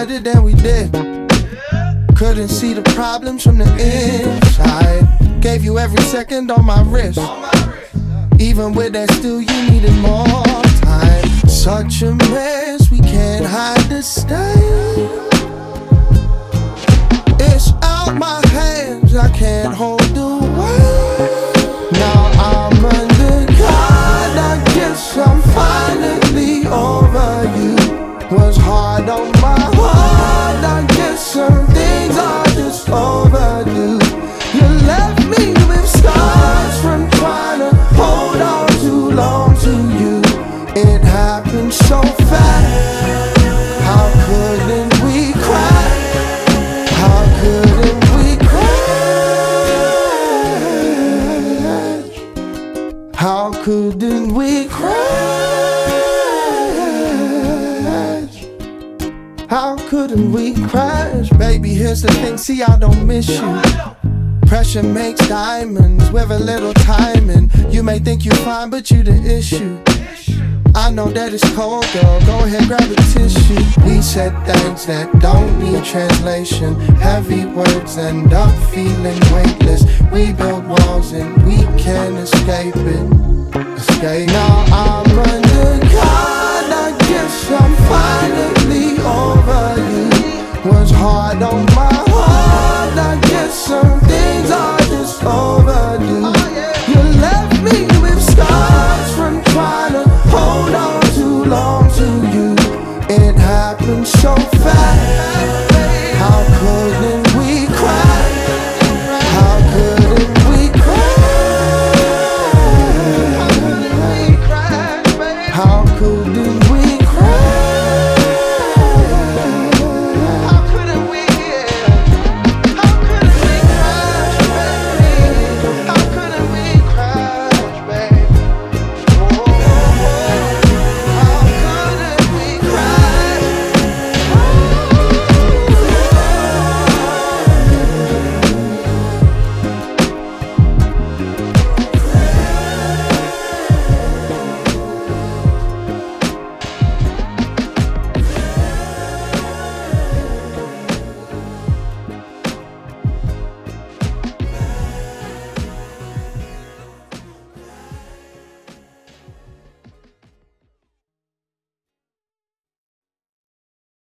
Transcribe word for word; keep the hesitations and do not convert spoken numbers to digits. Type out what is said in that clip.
better than we did. Couldn't see the problems from the inside. Gave you every second on my wrist. Even with that, still you needed more time. Such a mess, we can't hide the stain. It's out my hands, I can't hold the weight. Now I'm under God, I guess I'm finally over you. Was hard on my heart, I guess some things are just overdue. You left me with scars from trying to hold on too long to you. It happened so fast. How couldn't we cry? How couldn't we crash? How couldn't we crash? How couldn't we crash? Baby, here's the thing, see I don't miss you. Pressure makes diamonds with a little timing. You may think you're fine, but you the issue. I know that it's cold, girl, go ahead, grab a tissue. We said things that don't need translation. Heavy words end up feeling weightless. We build walls and we can't escape it. Escape. Now I'm under God, I guess I'm finally over you. Was hard on my heart, I guess some things are just overdue.